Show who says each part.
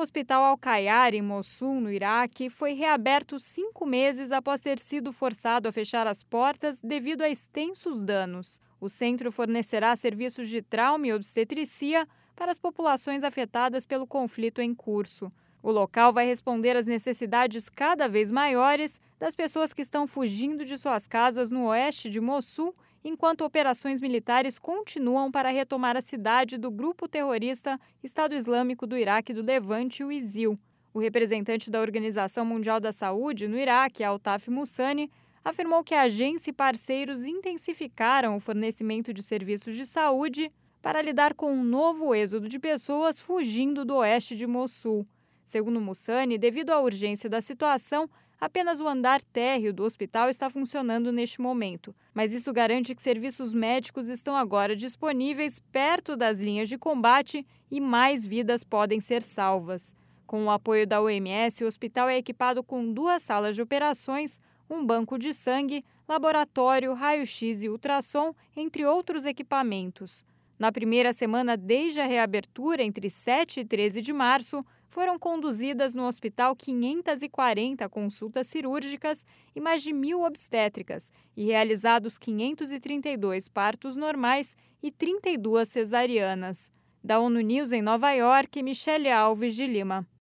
Speaker 1: Hospital Al-Khayyar, em Mossul, no Iraque, foi reaberto 5 meses após ter sido forçado a fechar as portas devido a extensos danos. O centro fornecerá serviços de trauma e obstetricia para as populações afetadas pelo conflito em curso. O local vai responder às necessidades cada vez maiores das pessoas que estão fugindo de suas casas no oeste de Mossul, enquanto operações militares continuam para retomar a cidade do grupo terrorista Estado Islâmico do Iraque do Levante, o ISIL. O representante da Organização Mundial da Saúde no Iraque, Altaf Mussani, afirmou que a agência e parceiros intensificaram o fornecimento de serviços de saúde para lidar com um novo êxodo de pessoas fugindo do oeste de Mossul. Segundo Mussani, devido à urgência da situação, apenas o andar térreo do hospital está funcionando neste momento, mas isso garante que serviços médicos estão agora disponíveis perto das linhas de combate e mais vidas podem ser salvas. Com o apoio da OMS, o hospital é equipado com 2 salas de operações, um banco de sangue, laboratório, raio-x e ultrassom, entre outros equipamentos. Na primeira semana desde a reabertura, entre 7 e 13 de março, foram conduzidas no hospital 540 consultas cirúrgicas e mais de 1.000 obstétricas e realizados 532 partos normais e 32 cesarianas. Da ONU News em Nova York, Michele Alves de Lima.